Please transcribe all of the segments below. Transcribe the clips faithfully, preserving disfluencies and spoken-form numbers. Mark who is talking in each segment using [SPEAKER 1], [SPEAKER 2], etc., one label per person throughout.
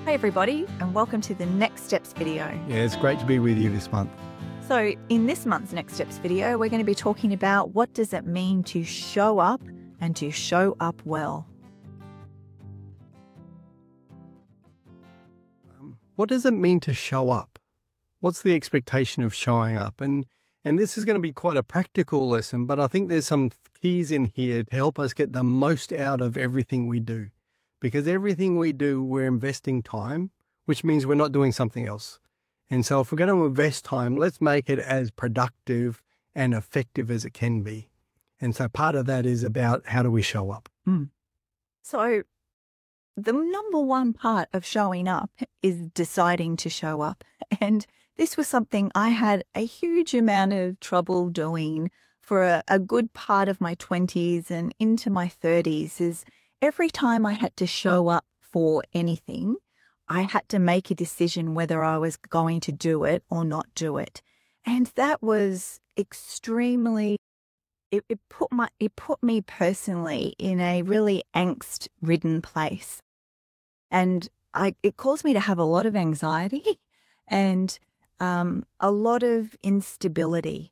[SPEAKER 1] Hey everybody, and welcome to the Next Steps video.
[SPEAKER 2] Yeah, it's great to be with you this month.
[SPEAKER 1] So in this month's Next Steps video, we're going to be talking about what does it mean to show up and to show up well.
[SPEAKER 2] Um, what does it mean to show up? What's the expectation of showing up? And and this is going to be quite a practical lesson, but I think there's some keys in here to help us get the most out of everything we do. Because everything we do, we're investing time, which means we're not doing something else. And so if we're going to invest time, let's make it as productive and effective as it can be. And so part of that is about how do we show up?
[SPEAKER 1] Mm. So the number one part of showing up is deciding to show up. And this was something I had a huge amount of trouble doing for a, a good part of my twenties and into my thirties. Is every time I had to show up for anything, I had to make a decision whether I was going to do it or not do it. And that was extremely, it, it put my, it put me personally in a really angst-ridden place. And I, it caused me to have a lot of anxiety and um, a lot of instability.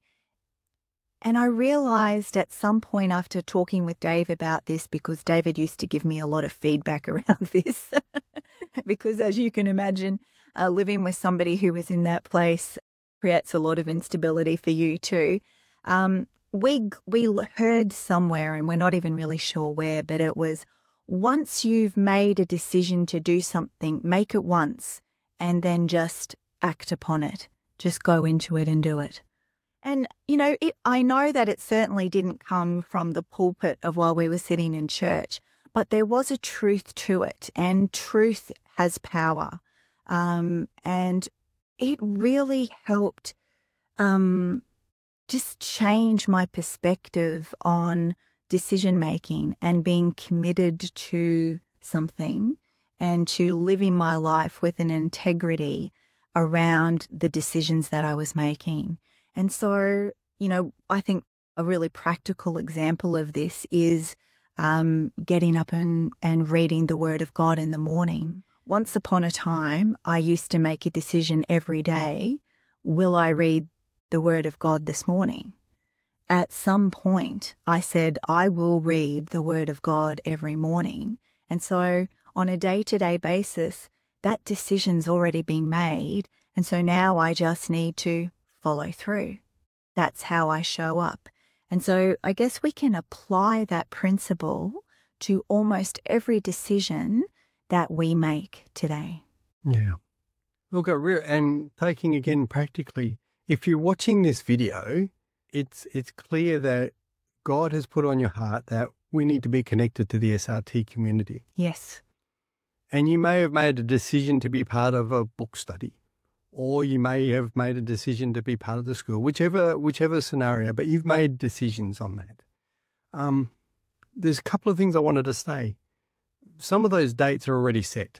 [SPEAKER 1] And I realized at some point after talking with Dave about this, because David used to give me a lot of feedback around this, because as you can imagine, uh, living with somebody who was in that place creates a lot of instability for you too. Um, we, we heard somewhere, and we're not even really sure where, but it was, once you've made a decision to do something, make it once and then just act upon it. Just go into it and do it. And, you know, it, I know that it certainly didn't come from the pulpit of while we were sitting in church, but there was a truth to it, and truth has power. Um, and it really helped um, just change my perspective on decision-making and being committed to something and to living my life with an integrity around the decisions that I was making. And so, you know, I think a really practical example of this is um, getting up and, and reading the Word of God in the morning. Once upon a time, I used to make a decision every day, will I read the Word of God this morning? At some point, I said, I will read the Word of God every morning. And so on a day-to-day basis, that decision's already been made. And so now I just need to follow through. That's how I show up. And so I guess we can apply that principle to almost every decision that we make today.
[SPEAKER 2] Yeah. Look, at real, and taking again practically, if you're watching this video, it's it's clear that God has put on your heart that we need to be connected to the S R T community.
[SPEAKER 1] Yes.
[SPEAKER 2] And you may have made a decision to be part of a book study, or you may have made a decision to be part of the school, whichever whichever scenario, but you've made decisions on that. Um, there's a couple of things I wanted to say. Some of those dates are already set.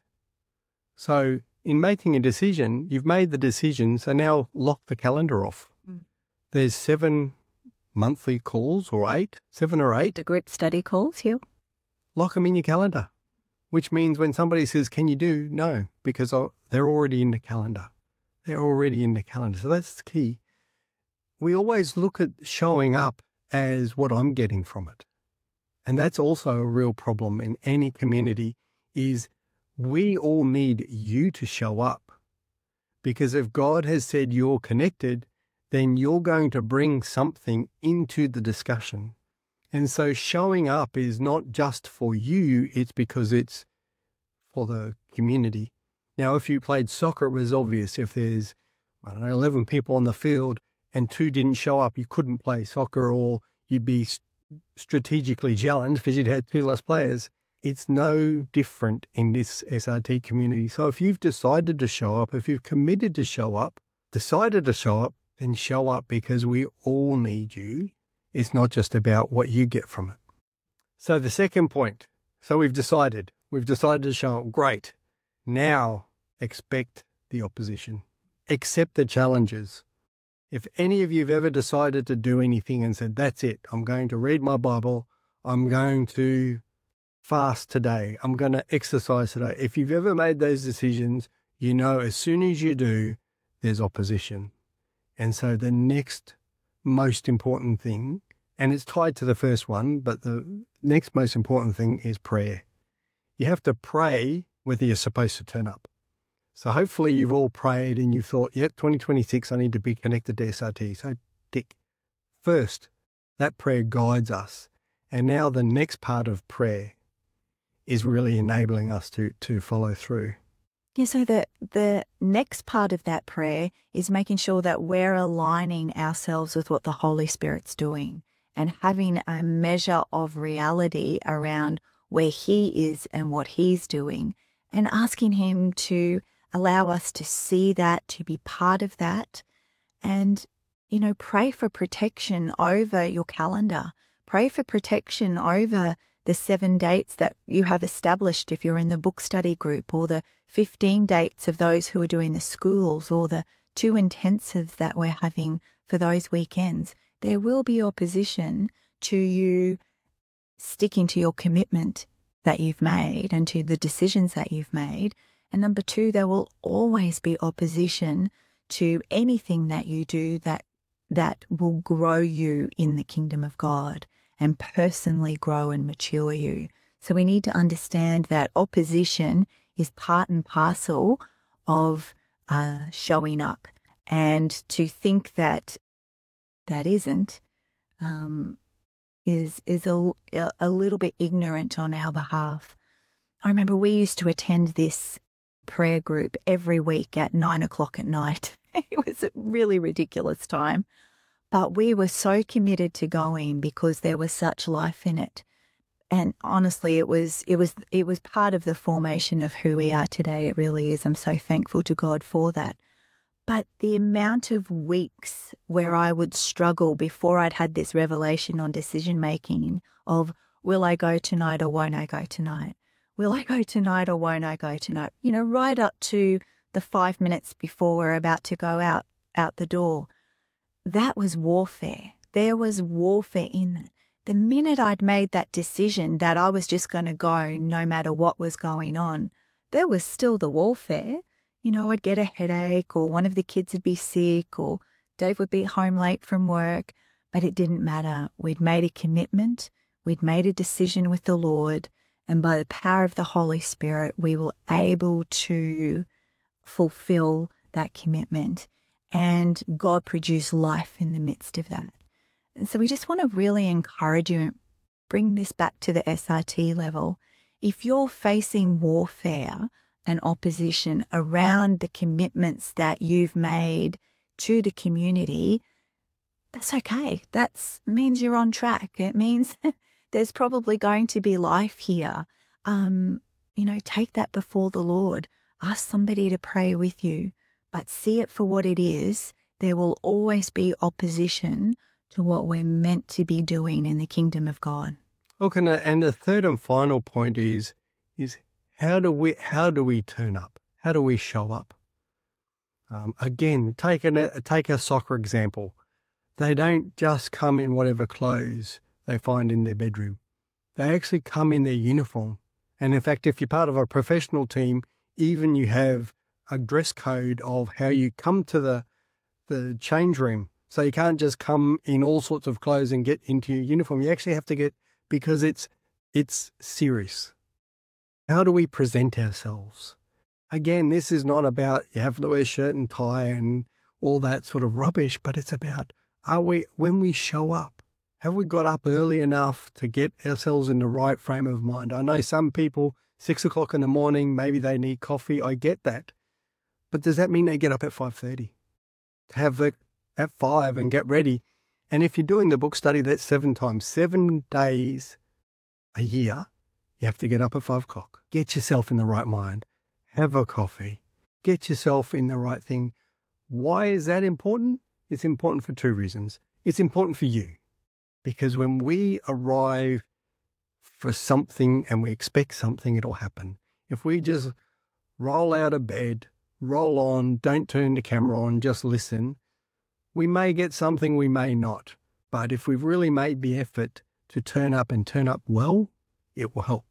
[SPEAKER 2] So in making a decision, you've made the decision, so now lock the calendar off. Mm. There's seven monthly calls, or eight, seven or eight.
[SPEAKER 1] The group study calls, yeah.
[SPEAKER 2] Lock them in your calendar, which means when somebody says, can you do? No, because they're already in the calendar. They're already in the calendar. So that's the key. We always look at showing up as what I'm getting from it. And that's also a real problem in any community, is we all need you to show up. Because if God has said you're connected, then you're going to bring something into the discussion. And so showing up is not just for you, it's because it's for the community. Now, if you played soccer, it was obvious. If there's, I don't know, eleven people on the field and two didn't show up, you couldn't play soccer, or you'd be st- strategically challenged because you'd had two less players. It's no different in this S R T community. So if you've decided to show up, if you've committed to show up, decided to show up, then show up, because we all need you. It's not just about what you get from it. So the second point, so we've decided, we've decided to show up. Great. Now expect the opposition. Accept the challenges. If any of you have ever decided to do anything and said, that's it, I'm going to read my Bible, I'm going to fast today. I'm going to exercise today. If you've ever made those decisions, you know as soon as you do, there's opposition. And so the next most important thing, and it's tied to the first one, but the next most important thing is prayer. You have to pray whether you're supposed to turn up. So hopefully you've all prayed and you thought, yep, twenty twenty-six, I need to be connected to S R T. So tick. First, that prayer guides us. And now the next part of prayer is really enabling us to, to follow through.
[SPEAKER 1] Yeah, so the, the next part of that prayer is making sure that we're aligning ourselves with what the Holy Spirit's doing and having a measure of reality around where He is and what He's doing, and asking Him to allow us to see that, to be part of that, and, you know, pray for protection over your calendar. Pray for protection over the seven dates that you have established if you're in the book study group, or the fifteen dates of those who are doing the schools, or the two intensives that we're having for those weekends. There will be opposition to you sticking to your commitment that you've made and to the decisions that you've made. And number two, there will always be opposition to anything that you do that that will grow you in the kingdom of God and personally grow and mature you. So we need to understand that opposition is part and parcel of uh, showing up. And to think that that isn't um, is is a, a little bit ignorant on our behalf. I remember we used to attend this prayer group every week at nine o'clock at night. It was a really ridiculous time. But we were so committed to going because there was such life in it. And honestly, it was it was it was part of the formation of who we are today. It really is. I'm so thankful to God for that. But the amount of weeks where I would struggle before I'd had this revelation on decision making of, will I go tonight or won't I go tonight? Will I go tonight or won't I go tonight? You know, right up to the five minutes before we're about to go out out the door. That was warfare. There was warfare in it. The minute I'd made that decision that I was just going to go no matter what was going on, there was still the warfare. You know, I'd get a headache, or one of the kids would be sick, or Dave would be home late from work, but it didn't matter. We'd made a commitment. We'd made a decision with the Lord, and by the power of the Holy Spirit, we were able to fulfill that commitment. And God produced life in the midst of that. And so we just want to really encourage you and bring this back to the S R T level. If you're facing warfare and opposition around the commitments that you've made to the community, that's okay. That means you're on track. It means there's probably going to be life here. Um, you know, take that before the Lord. Ask somebody to pray with you. But see it for what it is. There will always be opposition to what we're meant to be doing in the kingdom of God.
[SPEAKER 2] Okay, and the third and final point is, is how do we how do we turn up? How do we show up? Um, again, take a take a soccer example. They don't just come in whatever clothes they find in their bedroom. They actually come in their uniform. And in fact, if you're part of a professional team, even you have a dress code of how you come to the the change room. So you can't just come in all sorts of clothes and get into your uniform. You actually have to get, because it's it's serious. How do we present ourselves? Again, this is not about you have to wear shirt and tie and all that sort of rubbish, but it's about, are we, when we show up, have we got up early enough to get ourselves in the right frame of mind? I know some people, six o'clock in the morning, maybe they need coffee. I get that. But does that mean they get up at five thirty? To have the, at five and get ready? And if you're doing the book study, that's seven times, seven days a year, you have to get up at five o'clock. Get yourself in the right mind. Have a coffee. Get yourself in the right thing. Why is that important? It's important for two reasons. It's important for you, because when we arrive for something and we expect something, it'll happen. If we just roll out of bed, roll on, don't turn the camera on, just listen, we may get something, we may not. But if we've really made the effort to turn up and turn up well, it will help.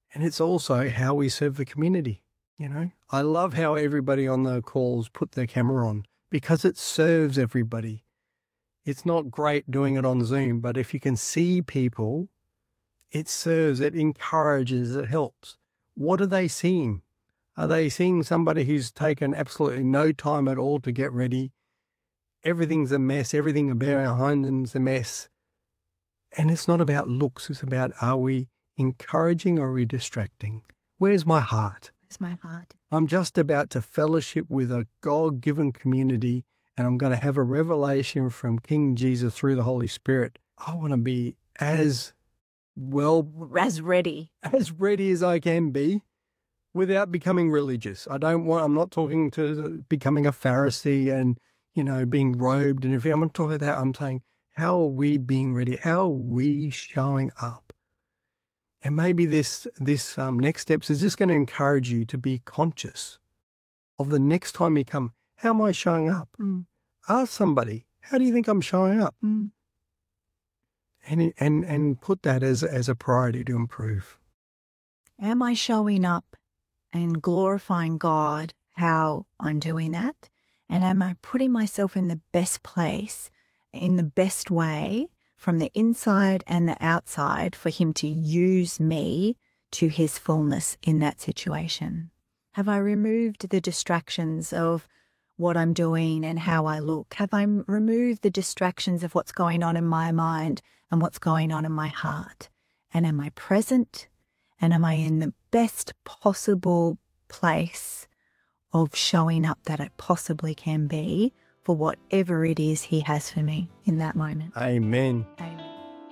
[SPEAKER 2] And it's also how we serve the community. You know, I love how everybody on the calls put their camera on because it serves everybody. It's not great doing it on Zoom, but if you can see people, it serves, it encourages, it helps. What are they seeing? Are they seeing somebody who's taken absolutely no time at all to get ready? Everything's a mess. Everything behind them's a mess. And it's not about looks. It's about, are we encouraging or are we distracting? Where's my heart?
[SPEAKER 1] Where's my heart?
[SPEAKER 2] I'm just about to fellowship with a God-given community, and I'm going to have a revelation from King Jesus through the Holy Spirit. I want to be as well,
[SPEAKER 1] as ready,
[SPEAKER 2] as ready as I can be without becoming religious. I don't want, I'm not talking to becoming a Pharisee and, you know, being robed and everything. I'm not talking about that. I'm saying, how are we being ready? How are we showing up? And maybe this, this um, next steps is just going to encourage you to be conscious of the next time you come, how am I showing up?
[SPEAKER 1] Mm.
[SPEAKER 2] Ask somebody, how do you think I'm showing up?
[SPEAKER 1] Mm.
[SPEAKER 2] And, and, and put that as, as a priority to improve.
[SPEAKER 1] Am I showing up and glorifying God how I'm doing that? And am I putting myself in the best place, in the best way, from the inside and the outside, for him to use me to his fullness in that situation? Have I removed the distractions of what I'm doing and how I look? Have I removed the distractions of what's going on in my mind and what's going on in my heart? And am I present? And am I in the best possible place of showing up that I possibly can be for whatever it is he has for me in that moment?
[SPEAKER 2] Amen.
[SPEAKER 1] Amen.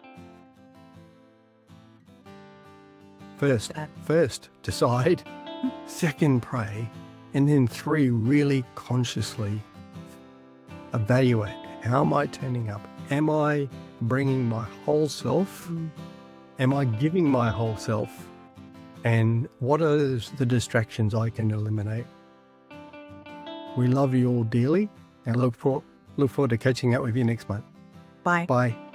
[SPEAKER 2] First, first, decide. Second, pray. And then three, really consciously evaluate. How am I turning up? Am I bringing my whole self?
[SPEAKER 1] Mm.
[SPEAKER 2] Am I giving my whole self? And what are the distractions I can eliminate? We love you all dearly and look for, look forward to catching up with you next month.
[SPEAKER 1] Bye.
[SPEAKER 2] Bye.